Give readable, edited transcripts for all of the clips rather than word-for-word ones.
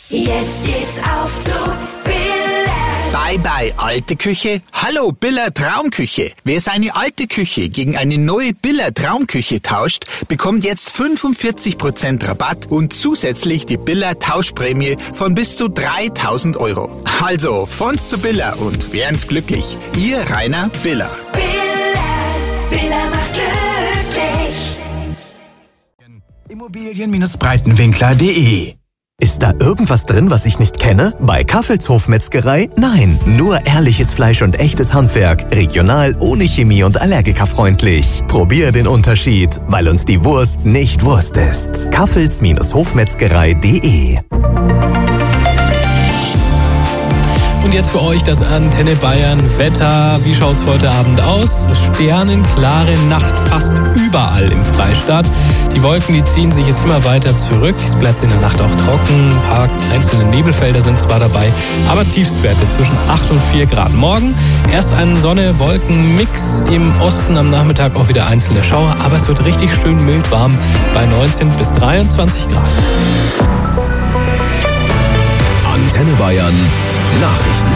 Jetzt geht's auf zu Billa. Bye bye alte Küche, hallo Billa Traumküche. Wer seine alte Küche gegen eine neue Billa Traumküche tauscht, bekommt jetzt 45% Rabatt und zusätzlich die Billa Tauschprämie von bis zu 3.000 €. Also, von's zu Billa und werden's glücklich. Ihr Rainer Billa. Billa macht glücklich. Immobilien-breitenwinkler.de. Ist da irgendwas drin, was ich nicht kenne? Bei Kaffels Hofmetzgerei? Nein, nur ehrliches Fleisch und echtes Handwerk. Regional, ohne Chemie und allergikerfreundlich. Probier den Unterschied, weil uns die Wurst nicht Wurst ist. Kaffels-Hofmetzgerei.de. Und jetzt für euch das Antenne Bayern Wetter. Wie schaut's heute Abend aus? Sternenklare Nacht fast überall im Freistaat. Die Wolken, die ziehen sich jetzt immer weiter zurück. Es bleibt in der Nacht auch trocken. Ein paar einzelne Nebelfelder sind zwar dabei, aber Tiefstwerte zwischen 8 und 4 Grad. Morgen erst ein Sonne-Wolken-Mix. Im Osten am Nachmittag auch wieder einzelne Schauer. Aber es wird richtig schön mild warm bei 19 bis 23 Grad. Antenne Bayern Nachrichten.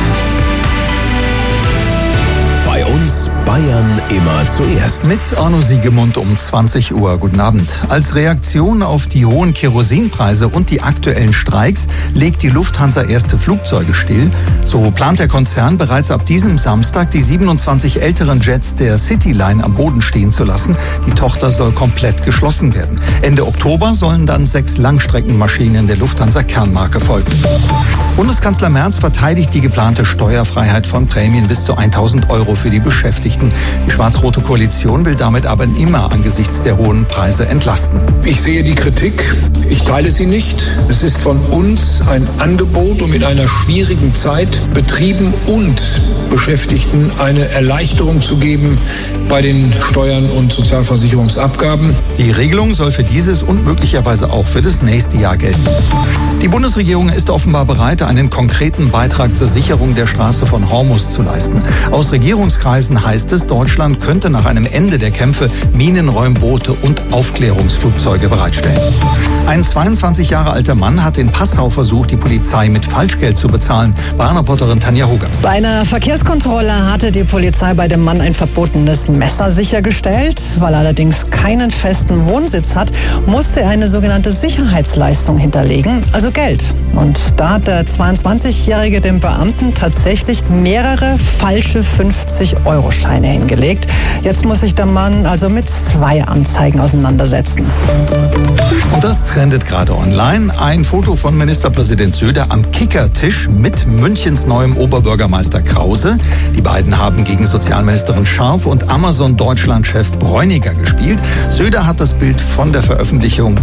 Bei uns Bayern immer zuerst. Mit Arno Siegemund um 20 Uhr. Guten Abend. Als Reaktion auf die hohen Kerosinpreise und die aktuellen Streiks legt die Lufthansa erste Flugzeuge still. So plant der Konzern bereits ab diesem Samstag die 27 älteren Jets der Cityline am Boden stehen zu lassen. Die Tochter soll komplett geschlossen werden. Ende Oktober sollen dann 6 Langstreckenmaschinen der Lufthansa-Kernmarke folgen. Bundeskanzler Merz verteidigt die geplante Steuerfreiheit von Prämien bis zu 1.000 € für die Beschäftigten. Die schwarz-rote Koalition will damit aber immer angesichts der hohen Preise entlasten. Ich sehe die Kritik, ich teile sie nicht. Es ist von uns ein Angebot, um in einer schwierigen Zeit Betrieben und Beschäftigten eine Erleichterung zu geben bei den Steuern und Sozialversicherungsabgaben. Die Regelung soll für dieses und möglicherweise auch für das nächste Jahr gelten. Die Bundesregierung ist offenbar bereit, einen konkreten Beitrag zur Sicherung der Straße von Hormuz zu leisten. Aus Regierungskreisen heißt es, Deutschland könnte nach einem Ende der Kämpfe Minenräumboote und Aufklärungsflugzeuge bereitstellen. Ein 22 Jahre alter Mann hat in Passau versucht, die Polizei mit Falschgeld zu bezahlen. Bahnreporterin Tanja Huger. Bei einer Verkehrskontrolle hatte die Polizei bei dem Mann ein verbotenes Messer sichergestellt. Weil er allerdings keinen festen Wohnsitz hat, musste er eine sogenannte Sicherheitsleistung hinterlegen, also Geld. Und da hat der 22-Jährige dem Beamten tatsächlich mehrere falsche 50-Euro-Scheine hingelegt. Jetzt muss sich der Mann also mit 2 Anzeigen auseinandersetzen. Und das trendet gerade online. Ein Foto von Ministerpräsident Söder am Kickertisch mit Münchens neuem Oberbürgermeister Krause. Die beiden haben gegen Sozialministerin Scharf und Amazon-Deutschland-Chef Bräuniger gespielt. Söder hat das Bild von der Eröffnung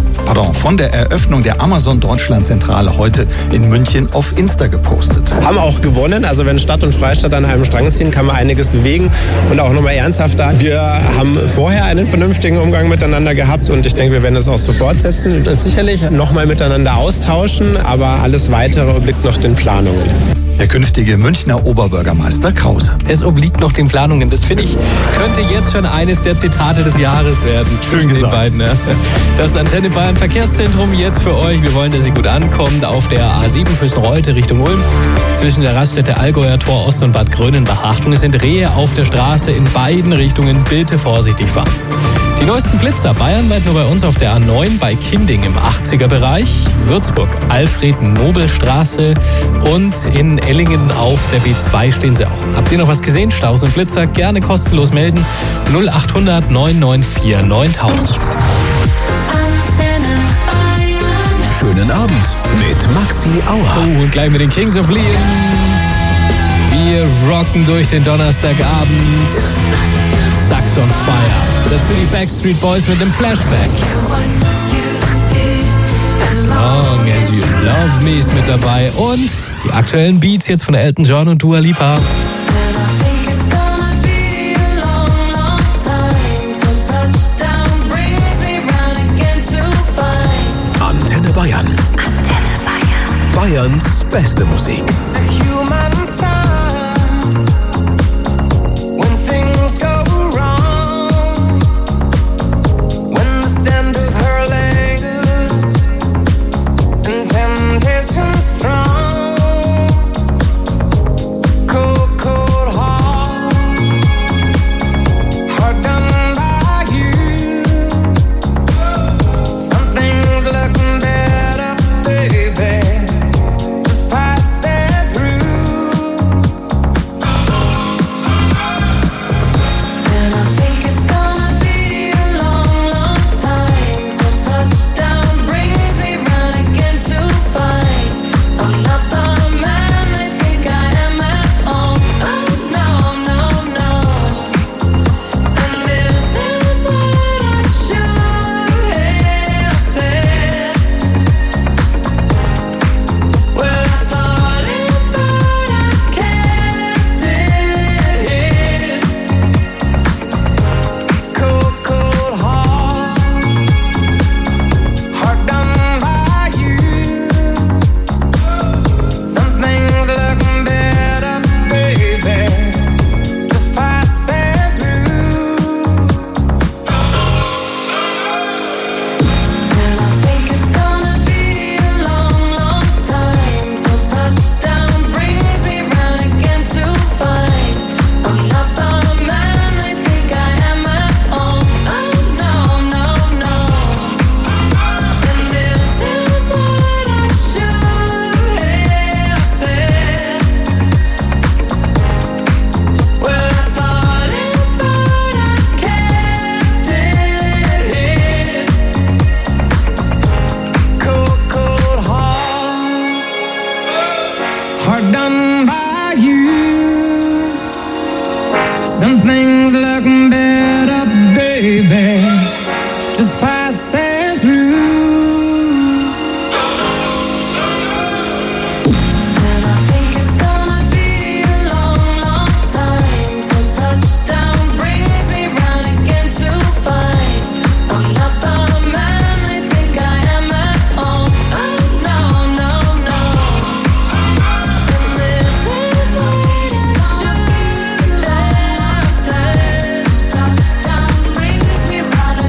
der Amazon-Deutschland-Zentrale heute in München auf Insta gepostet. Haben auch gewonnen. Also wenn Stadt und Freistaat an einem Strang ziehen, kann man einiges bewegen und auch nochmal ernsthafter. Wir haben vorher einen vernünftigen Umgang miteinander gehabt und ich denke, wir werden das auch so fortsetzen. Das sicherlich nochmal miteinander austauschen, aber alles Weitere obliegt noch den Planungen. Der künftige Münchner Oberbürgermeister Krause. Es obliegt noch den Planungen. Das finde ich, könnte jetzt schon eines der Zitate des Jahres werden. Schön gesagt. Den beiden, ja. Das Antenne Bayern Verkehrszentrum jetzt für euch. Wir wollen, dass ihr gut ankommt auf der A7 Füssen-Rolte Richtung Ulm. Zwischen der Raststätte Allgäuer Tor Ost und Bad Grönenbach. Achtung, es sind Rehe auf der Straße in beiden Richtungen. Bitte vorsichtig fahren. Die neuesten Blitzer bayernweit nur bei uns auf der A9 bei Kinding im 80er-Bereich, Würzburg, Alfred-Nobel-Straße und in Ellingen auf der B2 stehen sie auch. Habt ihr noch was gesehen? Staus und Blitzer gerne kostenlos melden. 0800 994 9000. Schönen Abend mit Maxi Auer. Oh, und gleich mit den Kings of Leon. Wir rocken durch den Donnerstagabend. Sucks on Fire. Dazu die Backstreet Boys mit dem Flashback. As Long As You Love Me ist mit dabei. Und die aktuellen Beats jetzt von Elton John und Dua Lipa. Antenne Bayern. Bayerns beste Musik. Through are done by you. Some things look better, baby, just passing through. Right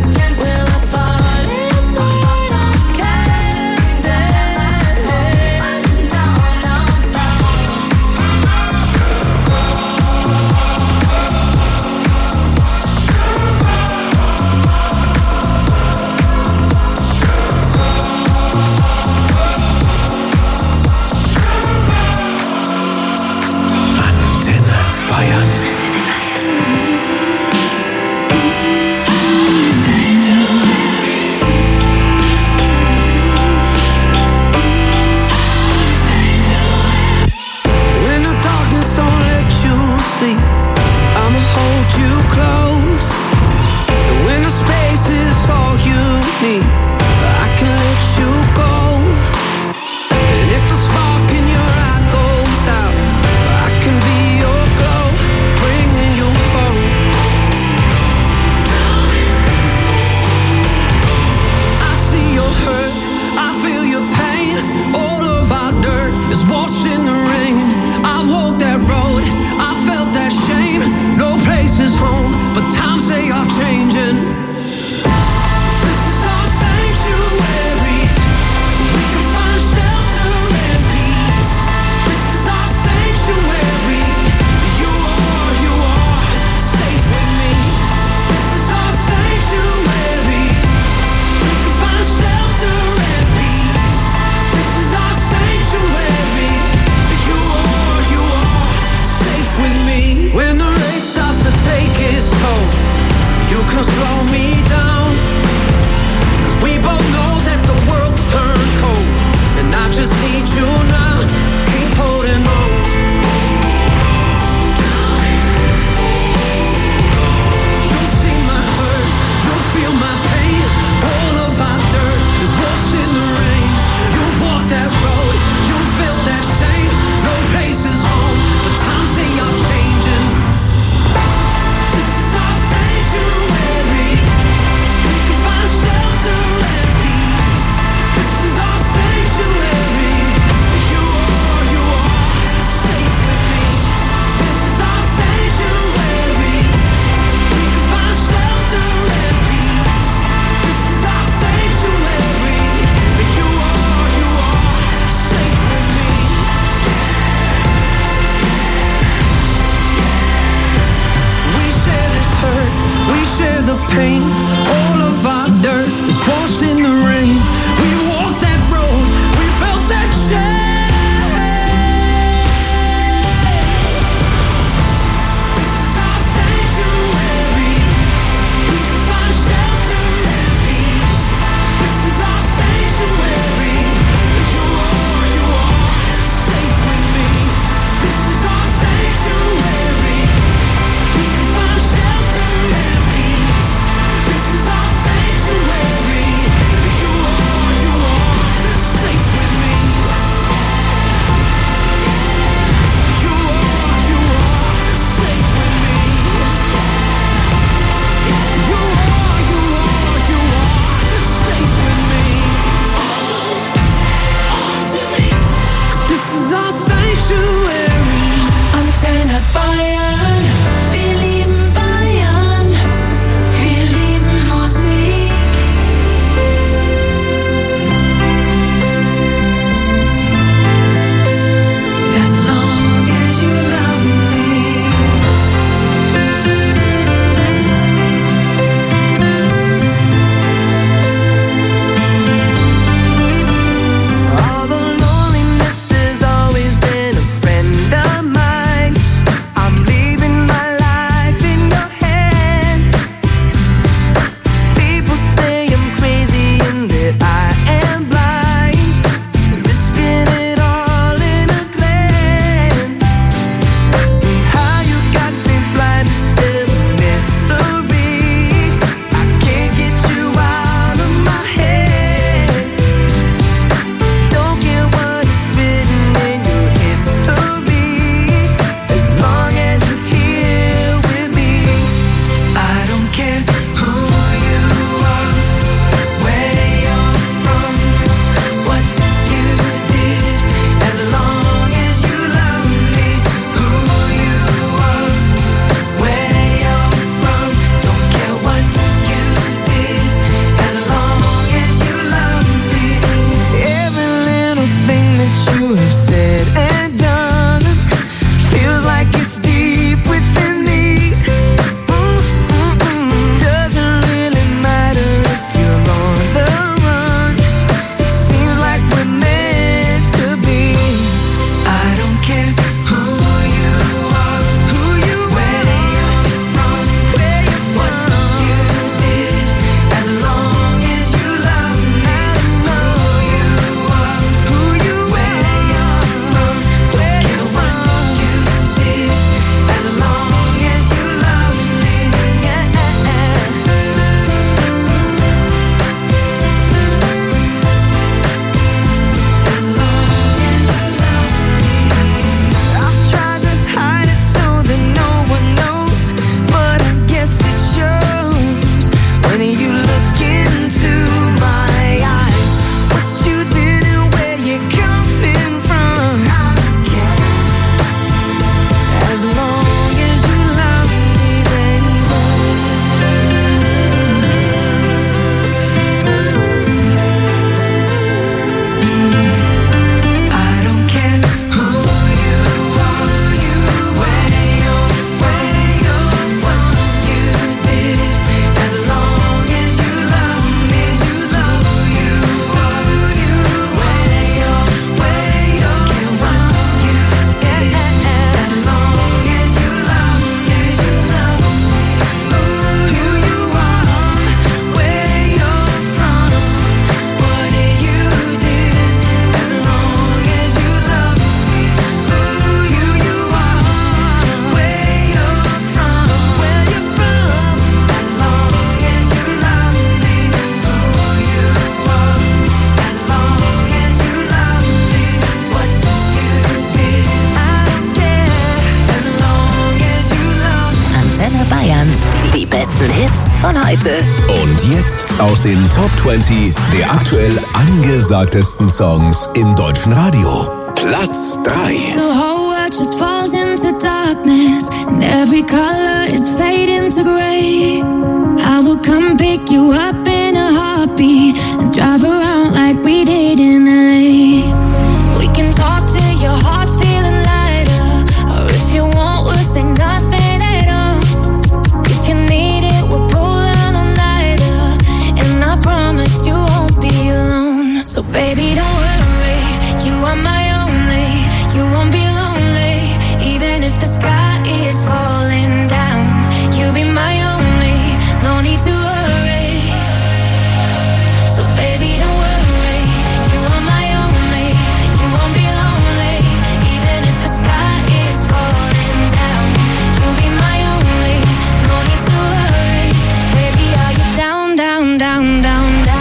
von heute. Und jetzt aus den Top 20 der aktuell angesagtesten Songs im deutschen Radio. Platz 3. The whole world just falls into darkness, and every color is fading to gray. I will come pick you up in a heartbeat and drive around like we did in LA. We can talk till your heart's feeling lighter, or if you want, we'll say nothing at all. If you need it, we'll pull out all nighter, and I promise you won't be alone. So baby, don't worry, you are my only. You won't be lonely, even if the sky is falling down. You'll be my only, no need to worry. So baby, don't worry, you are my only. You won't be lonely, even if the sky is falling down. You'll be my only, no need to worry. Baby, are you down, down, down, down, down?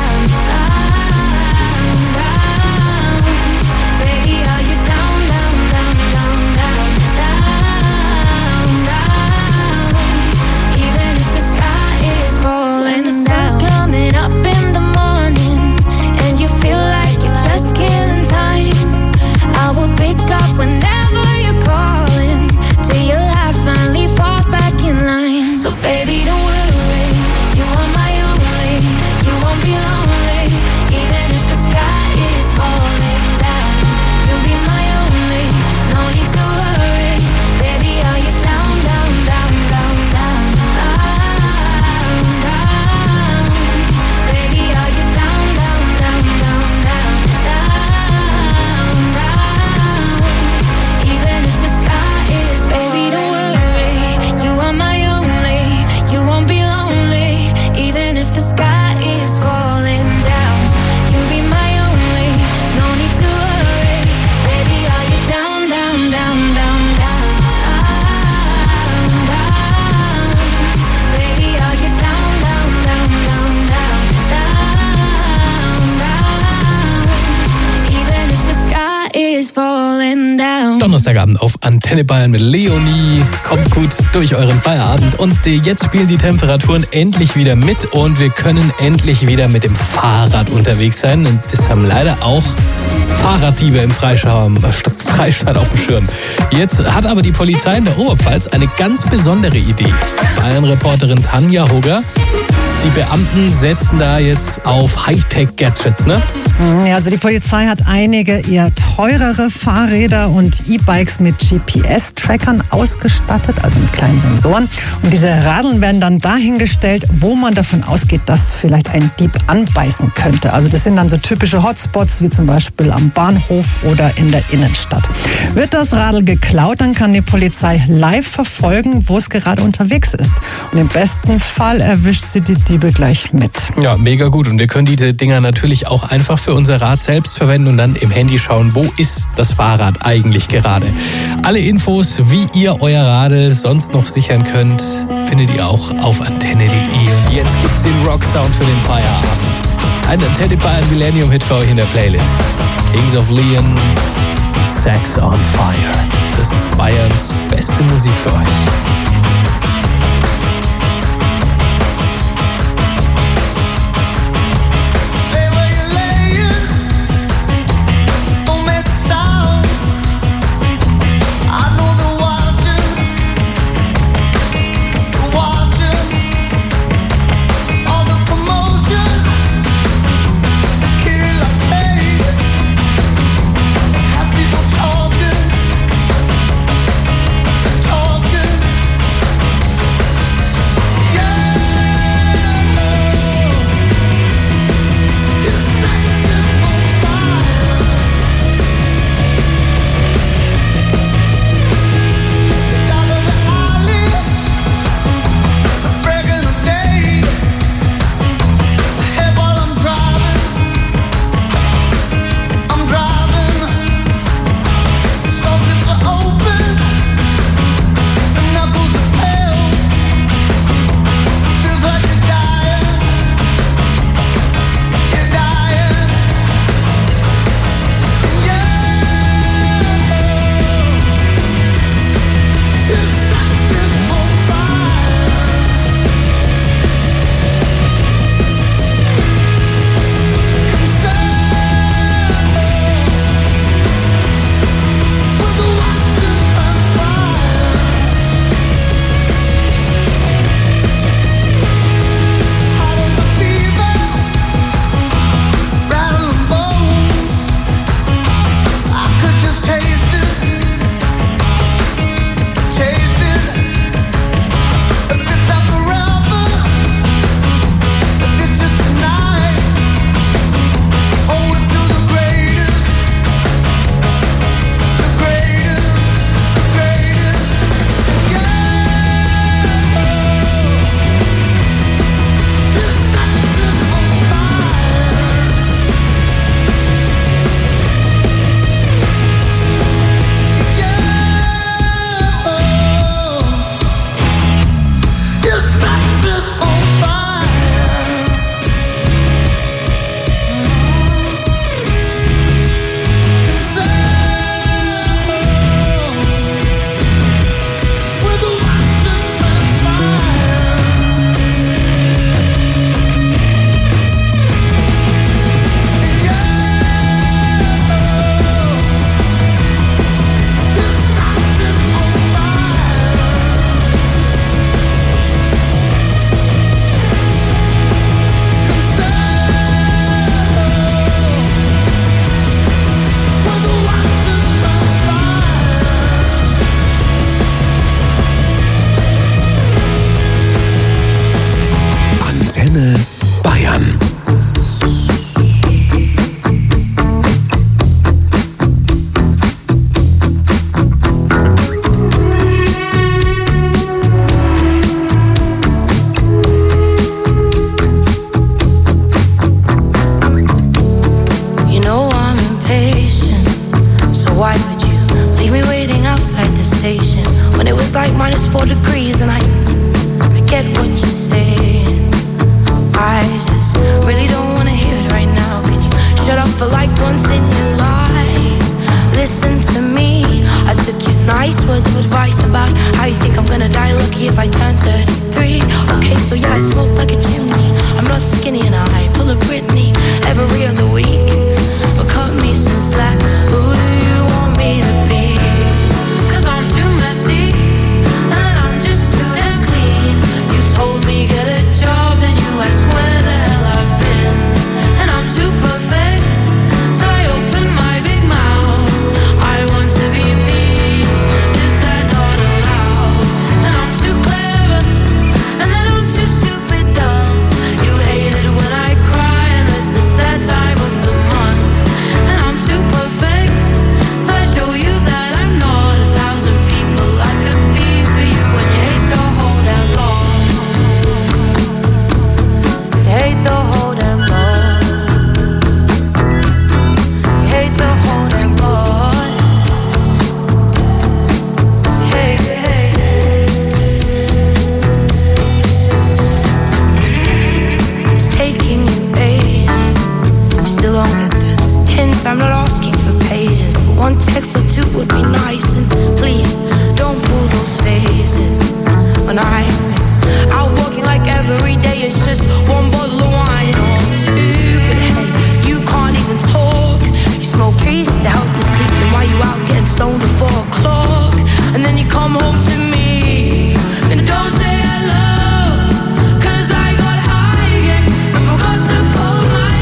Baby, don't worry, you are my only. You won't be lonely, even if the sky is falling down. You'll be my only, no need to worry. Baby, are you down, down, down, down, down, down, down? Baby, are you down, down, down, down, down, down, down? Even if the sky is, baby, don't worry, you are my only. You won't be lonely, even if the sky is falling down. You'll be my only, no need to worry. Baby, are you down, down, down, down, down, down? Baby, are you down, down, down, down, down, down, down? Even if the sky is falling down. Donnerstagabend auf Antenne Bayern mit Leonie. Kommt gut durch euren Feierabend. Und jetzt spielen die Temperaturen endlich wieder mit und wir können endlich wieder mit dem Fahrrad unterwegs sein. Und das haben leider auch Fahrraddiebe im Freistaat auf dem Schirm. Jetzt hat aber die Polizei in der Oberpfalz eine ganz besondere Idee. Bayern-Reporterin Tanja Hugger. Die Beamten setzen da jetzt auf Hightech-Gadgets, ne? Ja, also die Polizei hat einige eher teurere Fahrräder und E-Bikes mit GPS-Trackern ausgestattet, also mit kleinen Sensoren. Und diese Radeln werden dann dahingestellt, wo man davon ausgeht, dass vielleicht ein Dieb anbeißen könnte. Also das sind dann so typische Hotspots, wie zum Beispiel am Bahnhof oder in der Innenstadt. Wird das Radl geklaut, dann kann die Polizei live verfolgen, wo es gerade unterwegs ist. Und im besten Fall erwischt sie die Diebe gleich mit. Ja, mega gut. Und wir können diese Dinger natürlich auch einfach für unser Rad selbst verwenden und dann im Handy schauen, wo ist das Fahrrad eigentlich gerade. Alle Infos, wie ihr euer Radl sonst noch sichern könnt, findet ihr auch auf antenne.de. Und jetzt gibt's den Rocksound für den Feierabend. Ein Antenne Bayern Millennium Hit für euch in der Playlist. Kings of Leon, Sex on Fire. Das ist Bayerns beste Musik für euch. Talking leave me waiting outside the station when it was like -4 degrees, and I get what you're saying. I just really don't wanna hear it right now. Can you shut up for like once in your life? Listen to me. I took your nice words of advice about how you think I'm gonna die lucky if I turn 33. Okay, so yeah, I smoke like a chimney. I'm not skinny and I pull a Britney every other week. But cut me some slack. Who do you want me to be? 'Cause I'm too messy and I'm just too damn clean. You told me get a job and you asked where the hell I've been. And I'm too perfect till I open my big mouth. I want to be me. Is that not allowed? And I'm too clever and then I'm too stupid dumb. You hate it when I cry and this is that time of the month. And I'm too perfect till I show you that I'm not 1,000 people I could be for you. And you hate the whole damn lot. You hate the whole damn lot. You hate the whole damn lot. Hey, hey. It's taking you ages. You still don't get the hint. I'm not asking for pages, but one text or two would be nice. And please don't pull those faces when I'm out walking like every day. It's just one bottle of wine or two. But hey, you can't even talk. You smoke trees just to help you sleep. And while you out getting stoned at 4 o'clock, and then you come home to me and don't say hello. 'Cause I got high again and forgot to fold my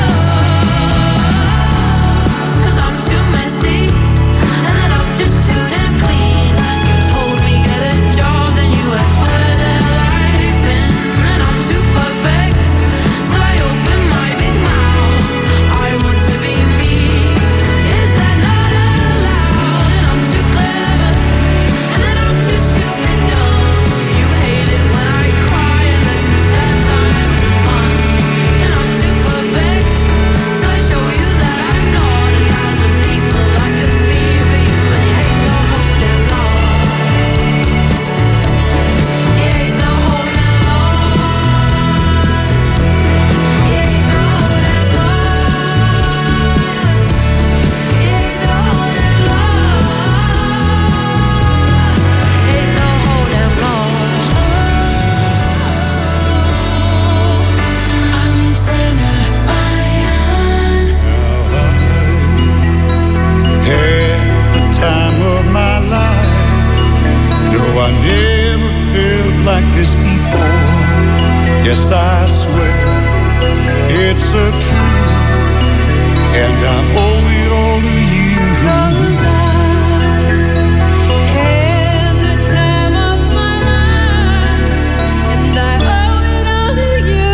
clothes. 'Cause I'm too messy and then I'm just too damn clean. You told me get a job, then you asked where the hell I've been. And I'm too perfect till I open my big mouth. I want to be me. Is that not allowed? And I'm too clever and then I'm too stupid dumb. You hate it when I cry and this is that time of the month. And I'm too perfect till I show you that I'm not 1,000 people I could be for you. And you hate the whole damn lot. You hate the whole damn lot. You hate the whole damn lot. You hate the whole damn lot. Hate the whole damn lot. Antenna Bayern. Had the time of my life. No, I never felt like this before. Yes, I swear it's a truth, and I owe it all to you. 'Cause I had the time of my life, and I owe it all to you.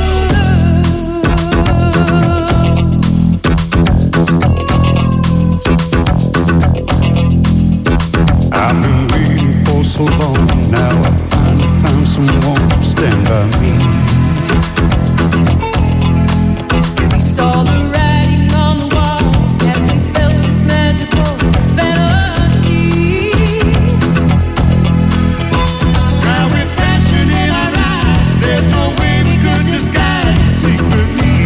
I've been waiting for so long. Now I finally found someone to stand by me. We saw the writing on the wall as we felt this magical fantasy. Now with passion in our eyes, there's no way we could disguise it secretly.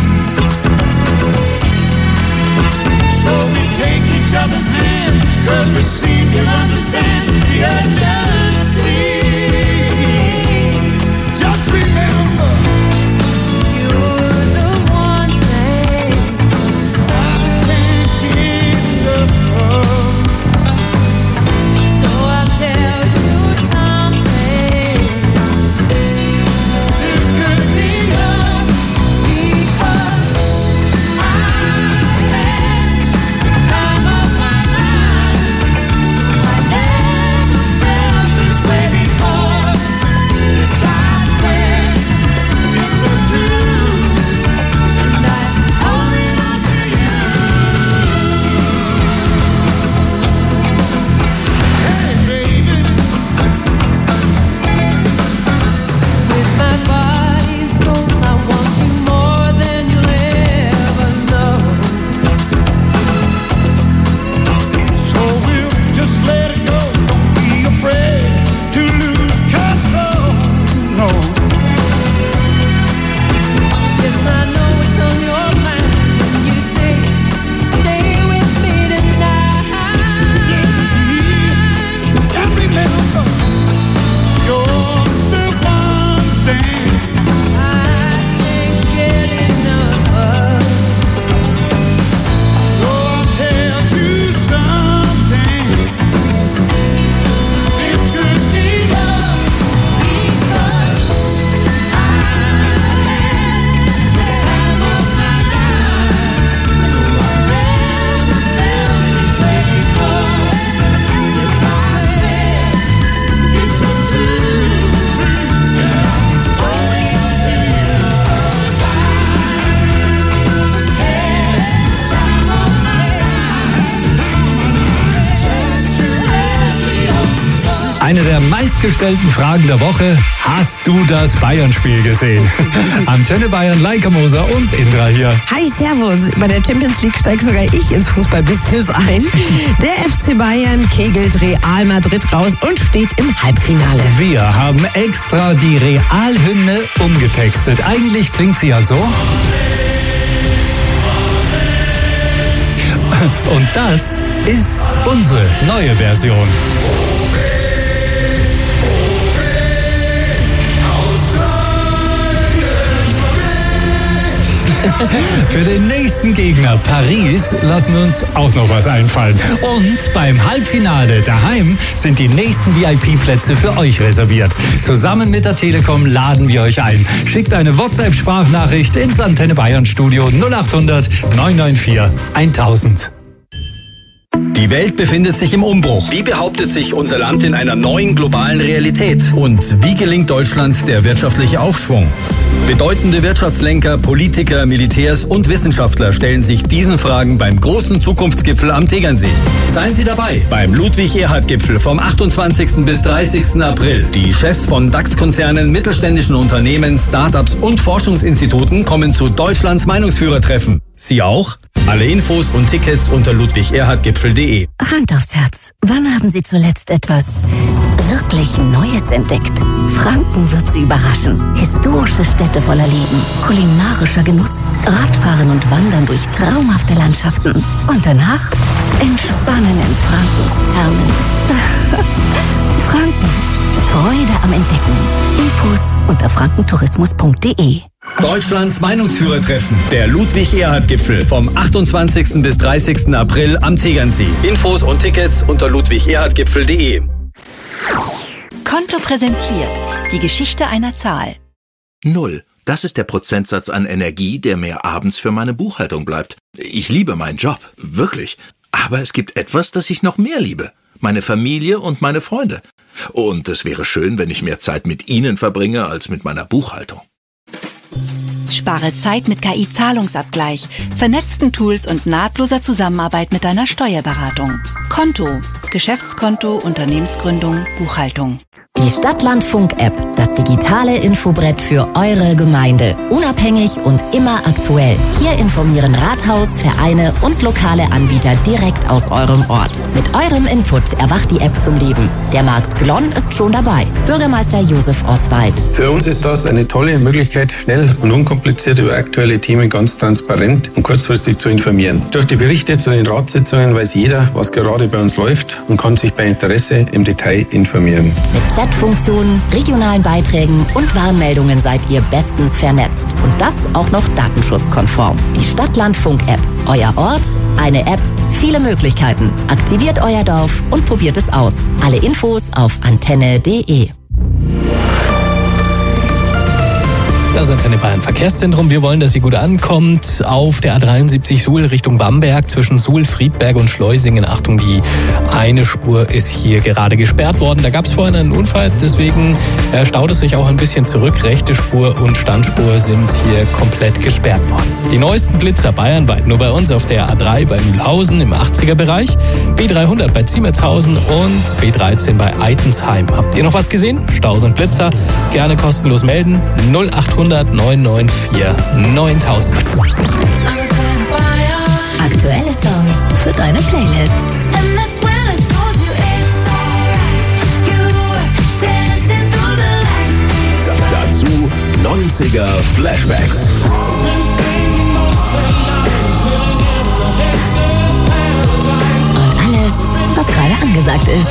So we take each other's hand, 'cause we seem to understand the urgency. Just remember, You're the one thing I can't get enough of. so I'll tell you something. This could be love because I had the time of my life. I never Eine der meistgestellten Fragen der Woche. Hast du das Bayern-Spiel gesehen? Antenne Bayern, Leica Moser und Indra hier. Hi, servus. Bei der Champions League steigt sogar ich ins Fußballbusiness ein. Der FC Bayern kegelt Real Madrid raus und steht im Halbfinale. Wir haben extra die Realhymne umgetextet. Eigentlich klingt sie ja so. Und das ist unsere neue Version. Für den nächsten Gegner, Paris, lassen wir uns auch noch was einfallen. Und beim Halbfinale daheim sind die nächsten VIP-Plätze für euch reserviert. Zusammen mit der Telekom laden wir euch ein. Schickt eine WhatsApp-Sprachnachricht ins Antenne Bayern Studio 0800 994 1000. Die Welt befindet sich im Umbruch. Wie behauptet sich unser Land in einer neuen globalen Realität? Und wie gelingt Deutschland der wirtschaftliche Aufschwung? Bedeutende Wirtschaftslenker, Politiker, Militärs und Wissenschaftler stellen sich diesen Fragen beim großen Zukunftsgipfel am Tegernsee. Seien Sie dabei beim Ludwig-Erhard-Gipfel vom 28. bis 30. April. Die Chefs von DAX-Konzernen, mittelständischen Unternehmen, Startups und Forschungsinstituten kommen zu Deutschlands Meinungsführertreffen. Sie auch? Alle Infos und Tickets unter ludwigerhardgipfel.de. Hand aufs Herz. Wann haben Sie zuletzt etwas wirklich Neues entdeckt? Franken wird Sie überraschen. Historische Städte voller Leben, kulinarischer Genuss, Radfahren und Wandern durch traumhafte Landschaften. Und danach entspannen in Frankens Thermen. Franken. Freude am Entdecken. Infos unter frankentourismus.de. Deutschlands Meinungsführertreffen. Der Ludwig-Erhard-Gipfel vom 28. bis 30. April am Tegernsee. Infos und Tickets unter ludwigerhardgipfel.de. Konto präsentiert. Die Geschichte einer Zahl. 0. Das ist der Prozentsatz an Energie, der mir abends für meine Buchhaltung bleibt. Ich liebe meinen Job. Wirklich. Aber es gibt etwas, das ich noch mehr liebe. Meine Familie und meine Freunde. Und es wäre schön, wenn ich mehr Zeit mit Ihnen verbringe als mit meiner Buchhaltung. Spare Zeit mit KI-Zahlungsabgleich, vernetzten Tools und nahtloser Zusammenarbeit mit deiner Steuerberatung. Konto, Geschäftskonto, Unternehmensgründung, Buchhaltung. Die Stadtlandfunk-App, das digitale Infobrett für eure Gemeinde. Unabhängig und immer aktuell. Hier informieren Rathaus, Vereine und lokale Anbieter direkt aus eurem Ort. Mit eurem Input erwacht die App zum Leben. Der Markt Glonn ist schon dabei. Bürgermeister Josef Oswald. Für uns ist das eine tolle Möglichkeit, schnell und unkompliziert über aktuelle Themen ganz transparent und kurzfristig zu informieren. Durch die Berichte zu den Ratssitzungen weiß jeder, was gerade bei uns läuft und kann sich bei Interesse im Detail informieren. Mit Chatfunktionen, regionalen Beiträgen und Warnmeldungen seid ihr bestens vernetzt. Und das auch noch datenschutzkonform. Die Stadtlandfunk-App. Euer Ort, eine App, viele Möglichkeiten. Aktiviert euer Dorf und probiert es aus. Alle Infos auf antenne.de. Das Antenne Bayern Verkehrszentrum. Wir wollen, dass sie gut ankommt. Auf der A73 Suhl Richtung Bamberg zwischen Suhl, Friedberg und Schleusingen. Achtung, die eine Spur ist hier gerade gesperrt worden. Da gab es vorhin einen Unfall, deswegen staut es sich auch ein bisschen zurück. Rechte Spur und Standspur sind hier komplett gesperrt worden. Die neuesten Blitzer bayernweit nur bei uns auf der A3 bei Mühlhausen im 80er-Bereich, B300 bei Ziemertshausen und B13 bei Eitensheim. Habt ihr noch was gesehen? Staus und Blitzer? Gerne kostenlos melden. 0800 994 9000. Aktuelle Songs für deine Playlist. Dazu 90er Flashbacks. Und alles, was gerade angesagt ist.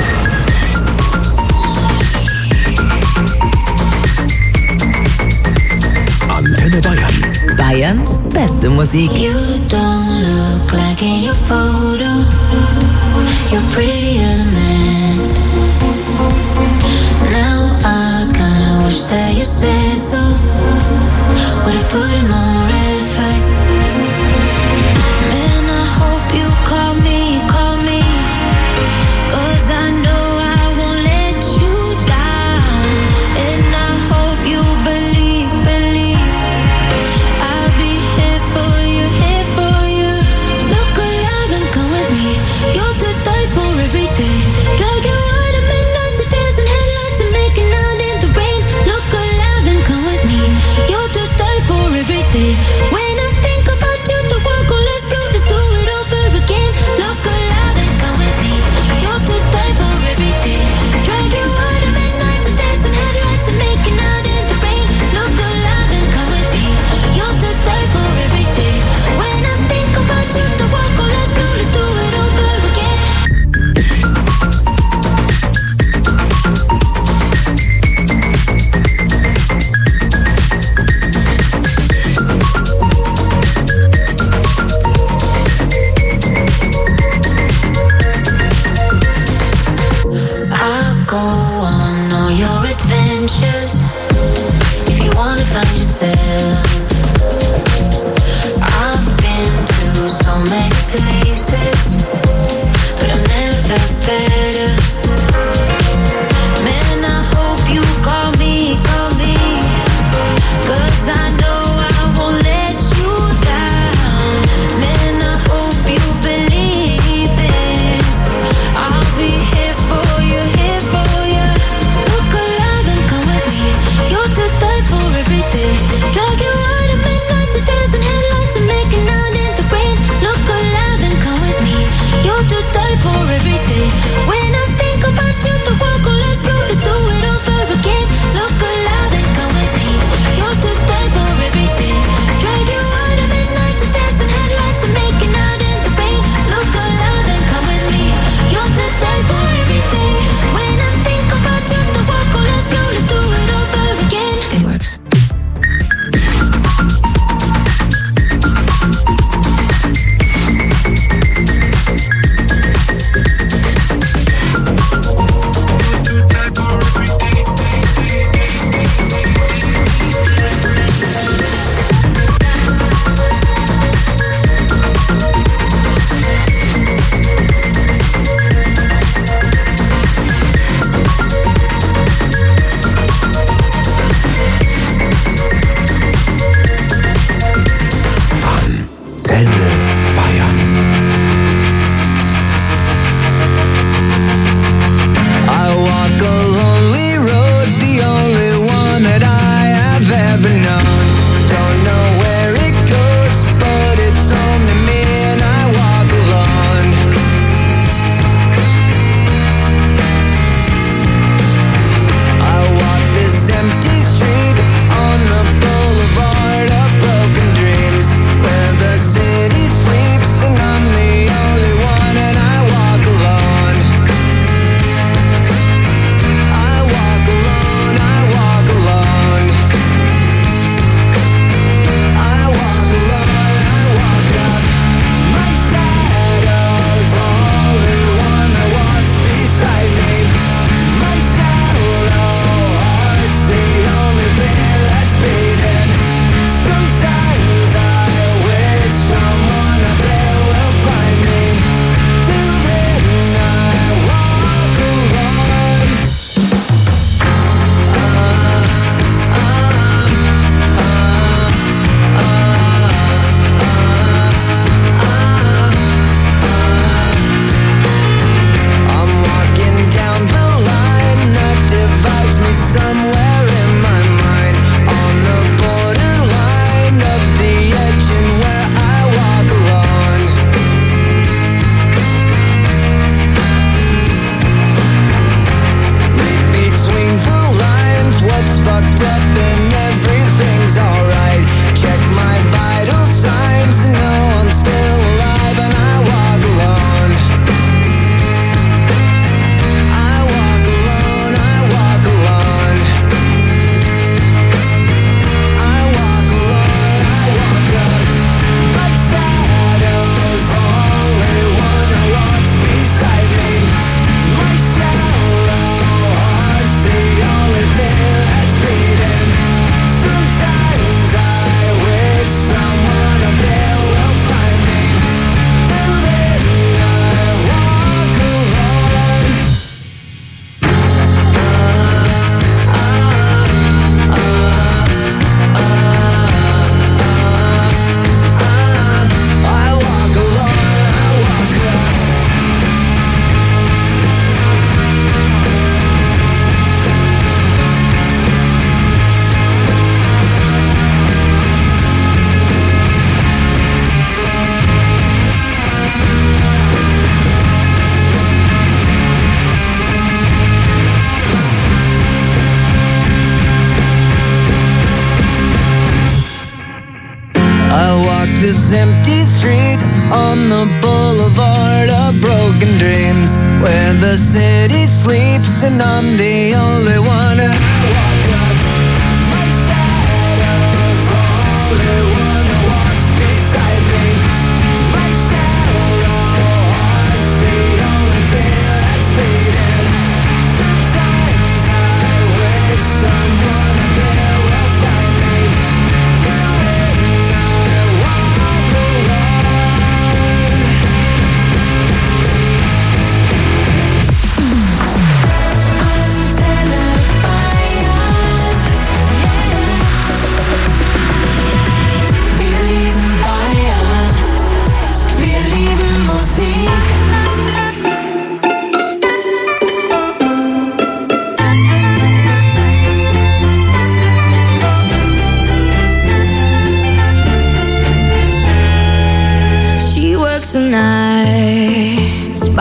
Antenne Bayern. Bayerns beste Musik. You don't look like in your photo. You're prettier than that. Now I kinda wish that you said so. Would've put in more effort. Man, I hope you call me, 'cause I know I won't let you down. And I hope you believe I'll be here for you, here for you. Look alive and come with me. die for every day. When I think about you, the world could explode. Let's do it over again. Look alive and come with me. You're to die for every day. Drag you out at midnight to dance in headlights and making out in the rain. Look alive and come with me. You're to die for every day. When I think about you, the world could explode. Let's do it over again. It works. this empty street on the boulevard of broken dreams, where the city sleeps and I'm the only one. And I walk up, my shadow's the only one that walks beside me. My shadow heart's the only thing that's beating. Sometimes I wish someone there will find me. Till then I walk alone. Antenna by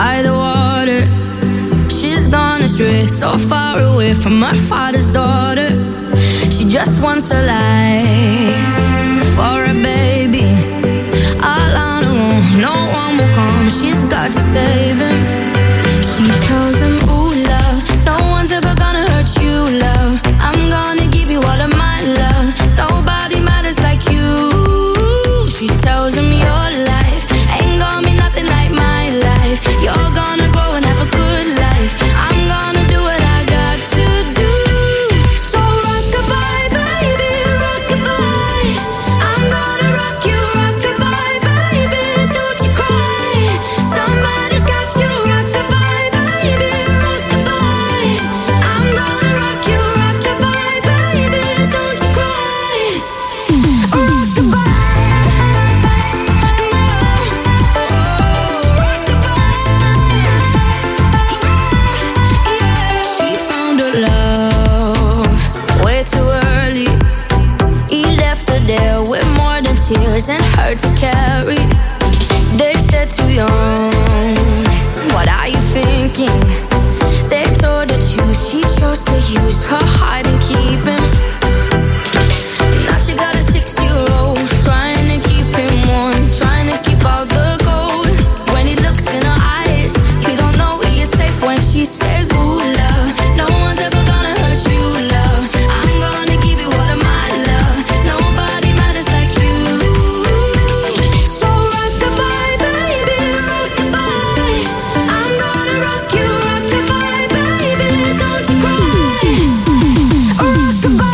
by the water. She's gone astray, so far away from her father's daughter. She just wants a life for a baby. All on her own, no one will come. She's got to save him. She tells him, ooh, love, no one's ever gonna hurt you, love. I'm gonna give you all of my love. Nobody matters like you. She tells him your life ain't gonna be nothing like my life. You're gonna grow and have a good life. I'm gonna do what I got to do. So rock-a-bye, baby, rock-a-bye. I'm gonna rock you, rock-a-bye, baby. Don't you cry. Somebody's got you, rock-a-bye, baby, rock-a-bye. I'm gonna rock you, rock-a-bye, baby. Don't you cry. Rock-a-bye. There with more than tears and hurt to carry. They said too young, what are you thinking? They told her to, she chose to use her heart and keep him. Now she got a 6-year-old, trying to keep him warm, trying to keep out the cold. When he looks in her eyes, he don't know he is safe when she says, ooh, love, no one's ever gonna hurt you, love. I'm gonna give you all of my love. Nobody matters like you. So rock-a-bye, baby, rock-a-bye. I'm gonna rock you, rock-a-bye, baby. Don't you cry. Rock-a-bye.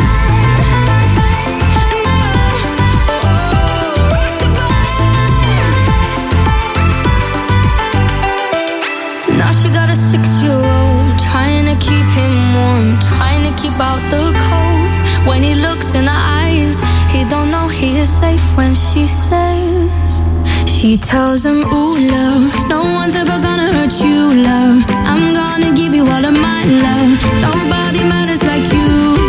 Now she got a 6-year-old, trying to keep him warm, trying to keep out the cold. When he looks in her eyes, he don't know he is safe when she says. She tells him, ooh, love, no one's ever gonna hurt you, love. I'm gonna give you all of my love. Nobody matters like you.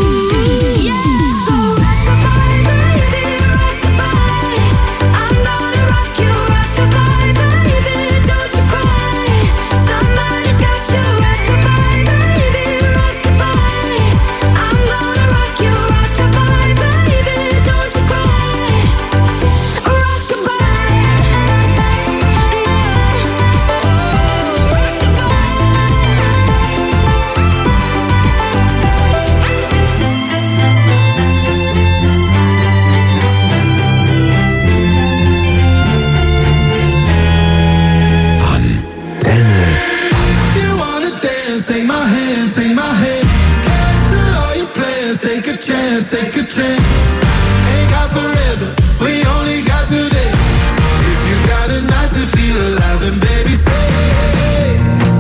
Take a chance. Ain't got forever, we only got today. If you got a night to feel alive, then baby stay.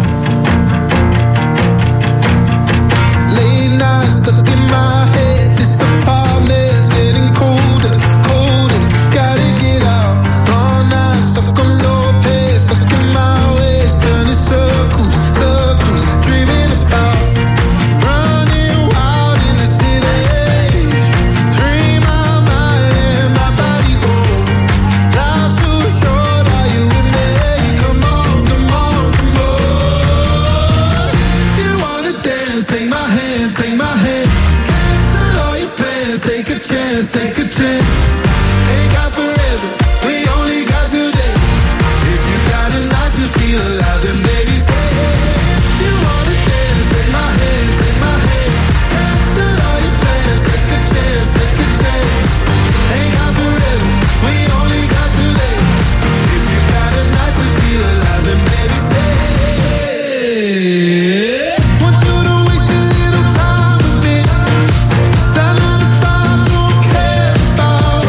Late nights stuck in my head. This apartment's getting colder, colder. Gotta get out. All night stuck on low pace, stuck in my ways, turning circles, circles, dreaming about running wild in the city. Take a chance. Ain't got forever, we only got today. If you got a night to feel alive, then baby stay. If you wanna dance, take my hand, take my hand. Cancel all your plans, take a chance, take a chance. Ain't got forever, we only got today. If you got a night to feel alive, then baby stay. Want you to waste a little time with me. That 9 to 5 don't care about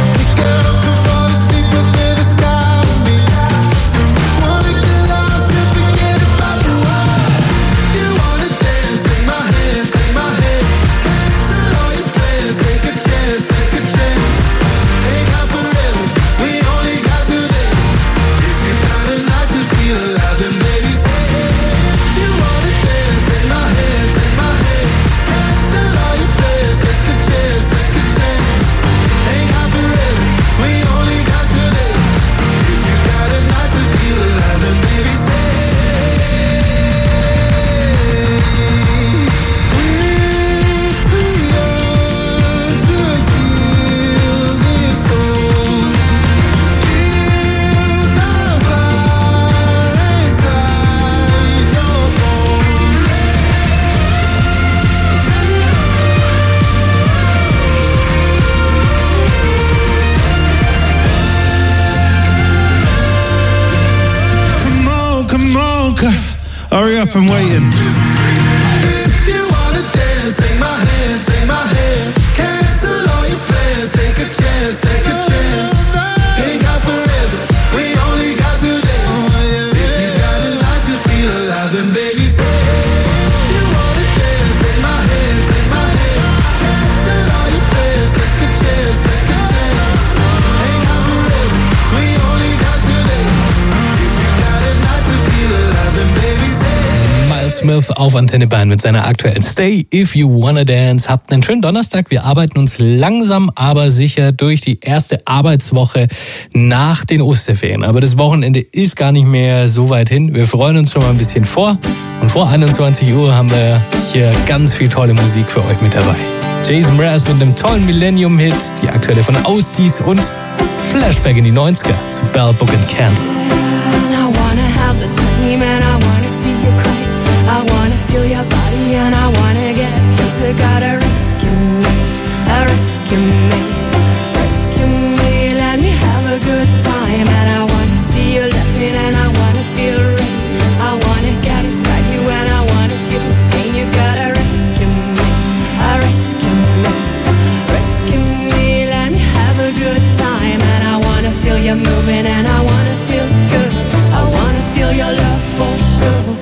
hurry up, I'm waiting. If you wanna dance, take my hand, take my hand. Cancel all your plans, take a chance, take a chance. Ain't got forever, we only got today. If you got a night to feel alive, then baby stay. If you wanna dance, take my hand, take my hand. Cancel all your plans, take a chance, take a chance. Ain't got forever, we only got today. If you got a night to feel alive, then baby stay. Miles Smith auf Antenne Bayern mit seiner aktuellen Stay If You Wanna Dance. Habt einen schönen Donnerstag. Wir arbeiten uns langsam, aber sicher durch die erste Arbeitswoche nach den Osterferien. Aber das Wochenende ist gar nicht mehr so weit hin. Wir freuen uns schon mal ein bisschen vor. Und vor 21 Uhr haben wir hier ganz viel tolle Musik für euch mit dabei. Jason Mraz mit einem tollen Millennium-Hit, die aktuelle von Austis und Flashback in die 90er zu Bell, Book and Candle. I wanna have the time and I wanna see you cry. I wanna feel your body and I wanna get closer. Gotta rescue me, rescue me, rescue me. Let me have a good time and I wanna see you laughing and I wanna feel rain. I wanna get inside you and I wanna feel pain. You gotta rescue me, rescue me, rescue me. Let me have a good time and I wanna feel you moving and I wanna feel good. I wanna feel your love for sure.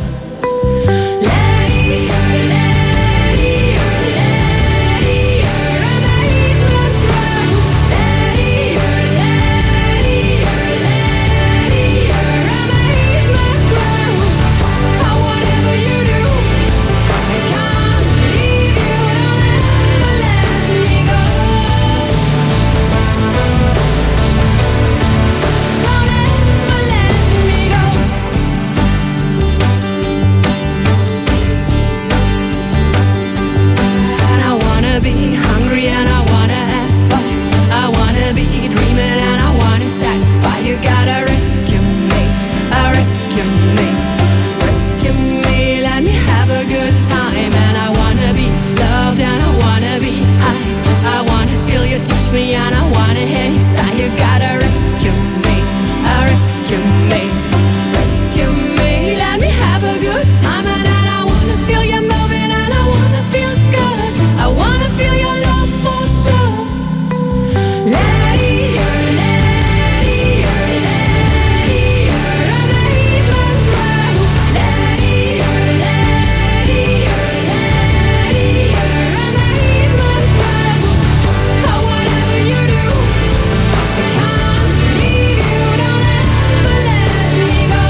Be hungry and I wanna ask why. I wanna be dreaming and I wanna satisfy. You gotta rescue me, rescue me, rescue me. Let me have a good time and I wanna be loved and I wanna be high. I wanna feel you touch me and I wanna hear you sigh. You gotta rescue me, rescue me, rescue me. Let me have a good time and I wanna feel you moving and I wanna feel good. I wanna feel your love for sure. Lady, lady, lady, amaze my world. Lady, lady, lady, amaze my world. Oh, whatever you do, I can't leave you. Don't ever let me go.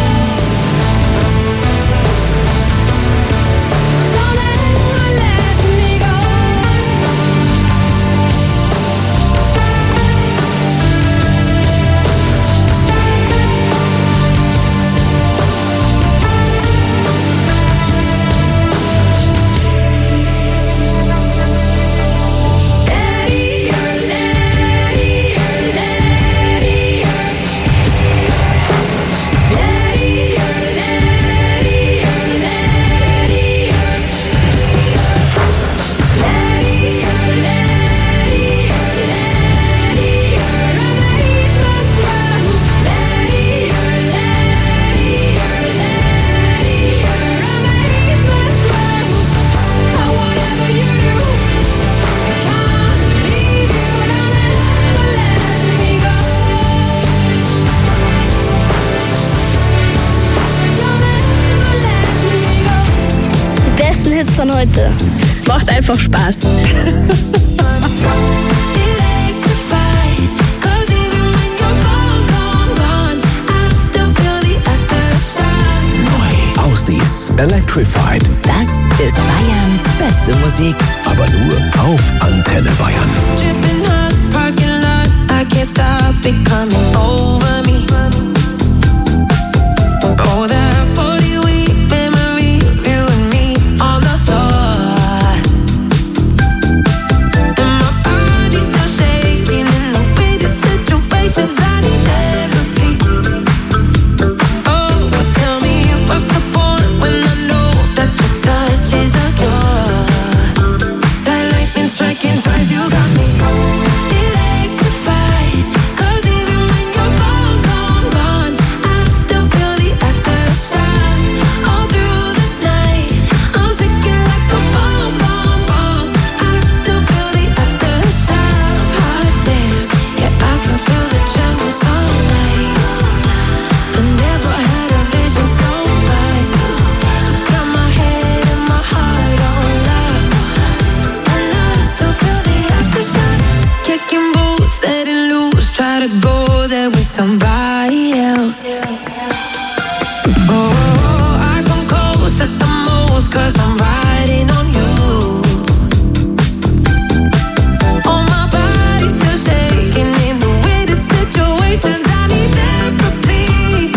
Don't ever let me go. Die besten Hits von heute. Macht einfach Spaß. Austis Electrified. Das ist Bayerns beste Musik. Aber nur auf Antenne Bayern. Dripping hot parking lot, I can't stop it coming over me. Oh, that 40-week memory, you and me on the floor. And my body's still shaking in the weirdest situations. I need therapy. Oh, tell me what's the point when I know that your touch is a cure. Like lightning striking twice, you got me electrified. 'Cause even when you're gone, gone, gone, I still feel the aftershock. somebody else. Oh, I come close at the most, 'cause I'm riding on you. Oh, my body's still shaking in the weighted situations. I need therapy.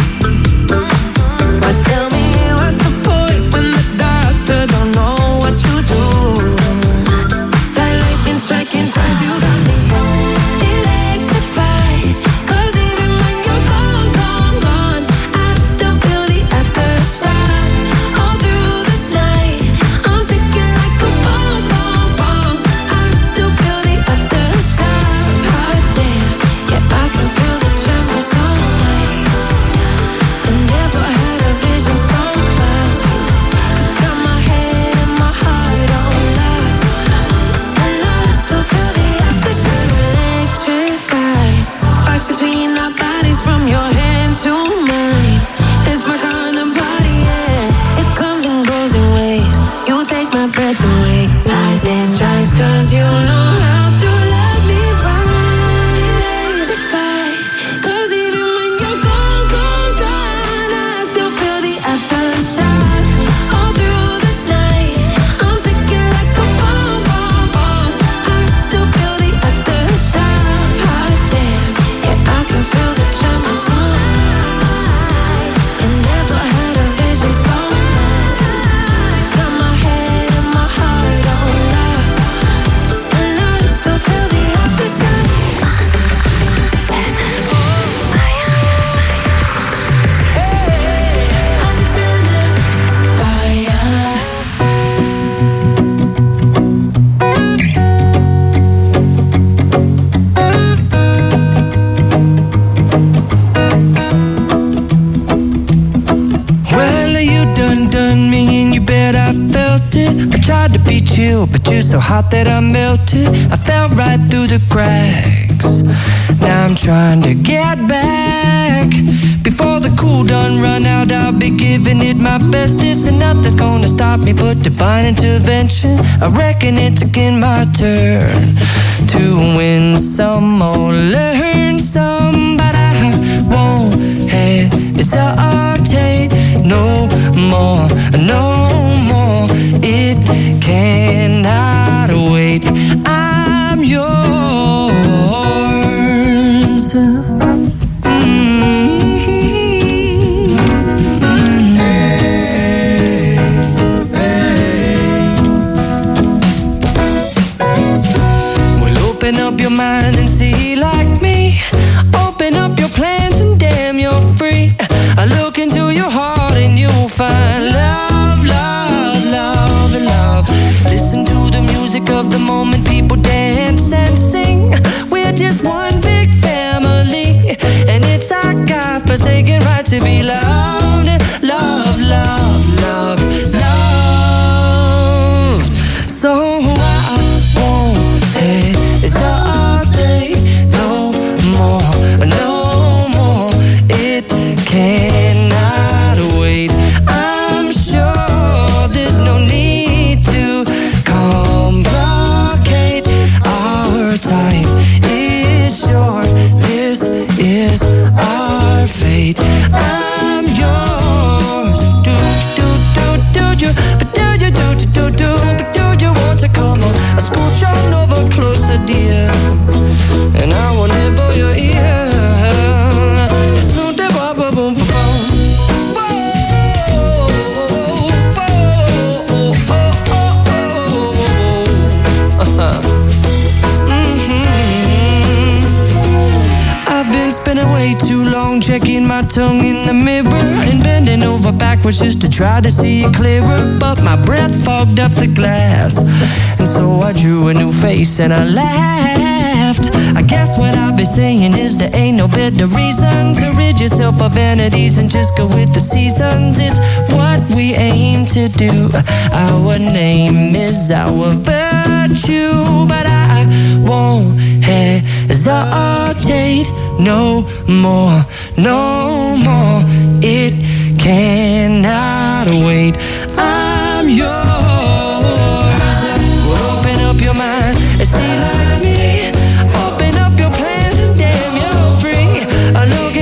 But tell me, what's the point when the doctor don't know what you do? Like lightning striking twice, you got me electrified. 'Cause even when you're gone, gone, gone, I still feel the aftershock. All through the night, I'm ticking like a bomb, bomb, bomb. I still feel the aftershock. Hot damn, yeah, I can feel the tremors all night. I never had a vision so fast. Got my head and my heart on last. And I still feel the aftershock. Electrified. Sparks between our bodies from your hand to mine. It's my kind of body, yeah. It comes and goes in waves. You take my breath away. Lightning strikes 'cause you know how to love me right. Electrified. 'Cause even when you're gone, gone, gone, I still feel the aftershock. All through the night, I'm ticking like a bomb, bomb, bomb. I still feel the aftershock. Hot damn, yeah, I can feel the tremors all night. And never had a vision so fast. Got my head and my heart on last. And I still feel the aftershock. Well, you done me and you bet I felt it. I tried to be chill, but you're so hot that I melted. I fell right through the cracks. Now I'm trying to get back. Before the cool done run out, I'll be giving it my best. This and nothing's gonna stop me but divine intervention. I reckon it's again my turn to win some or learn some, but I won't hesitate no more, no more. It cannot wait. I'm yours. Well, open up your mind and see like me. Open up your plans and damn, you're free. I look into your heart and you'll find love, love, love, and love. Listen to the music of the moment, people dance and sing. We're just one big family, and it's our God-forsaken right to be loved, love, love, love, loved. So I won't hesitate no more, no more. It cannot wait. I'm sure there's no need to complicate. Our time is short. This is our fate. I'm yours. Do you? But do you But do you want to come on? I scooch on over closer, dear, and I will nibble your ear. I've been spending way too long checking my tongue in the mirror and bending over backwards just to try to see it clearer, but my breath fogged up the glass, and so I drew a new face and I laughed. I guess what I'll be saying is there ain't no better reason to rid yourself of vanities and just go with the seasons. It's what we aim to do. Our name is our virtue, but I won't hesitate no more, no more. It cannot wait. I'm yours. Open up your mind and see like me. Open up your plans and damn, you're free. I look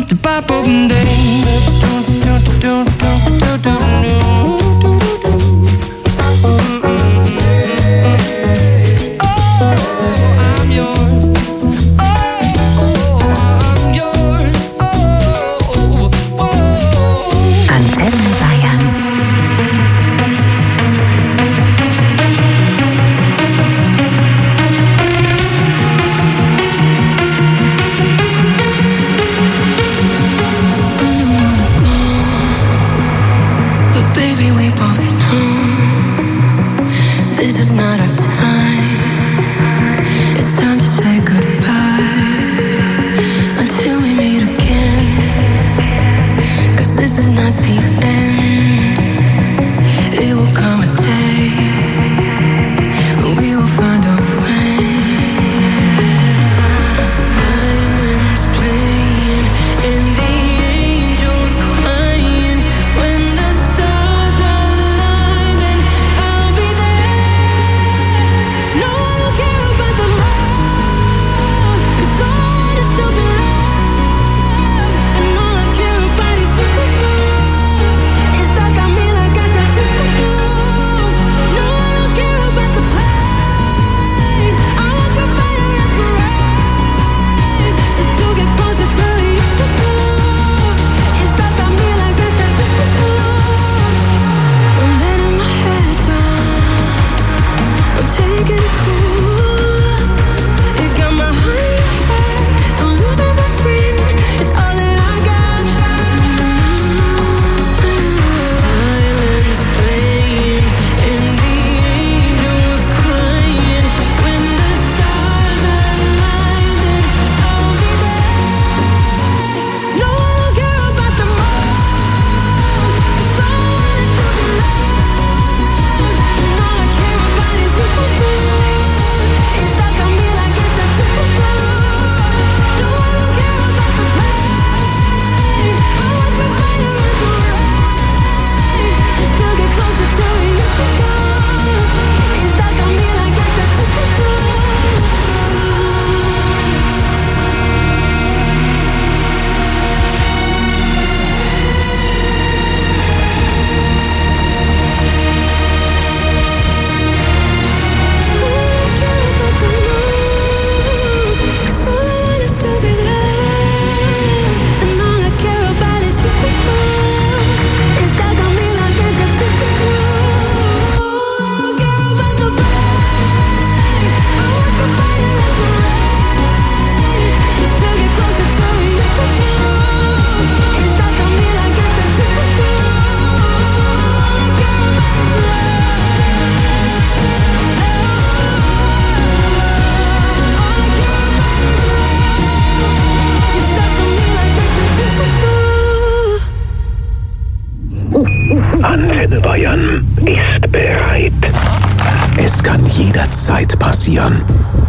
the pop open day. Antenne Bayern ist bereit. Es kann jederzeit passieren.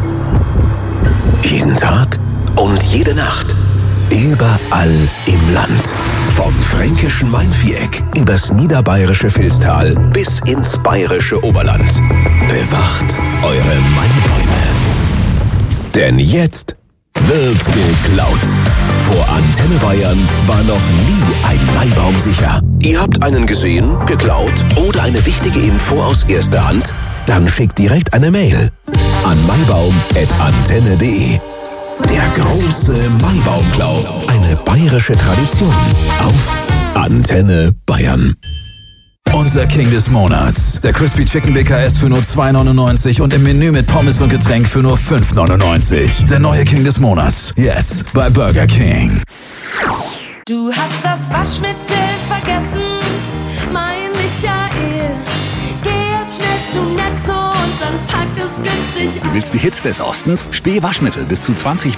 Jeden Tag und jede Nacht. Überall im Land. Vom fränkischen Mainviereck übers niederbayerische Vilstal bis ins bayerische Oberland. Bewacht eure Maibäume. Denn jetzt wird geklaut. Vor Antenne Bayern war noch nie ein Maibaum sicher. Ihr habt einen gesehen, geklaut oder eine wichtige Info aus erster Hand? Dann schickt direkt eine Mail an maibaum@antenne.de. Der große Maibaumklau. Eine bayerische Tradition auf Antenne Bayern. Unser King des Monats. Der Crispy Chicken BKS für nur 2,99 und im Menü mit Pommes und Getränk für nur 5,99. Der neue King des Monats. Jetzt bei Burger King. Du hast das Waschmittel vergessen, mein Michael. Geh jetzt schnell zu Netto und dann pack es günstig. Du willst die Hits des Ostens? Spee Waschmittel bis zu 20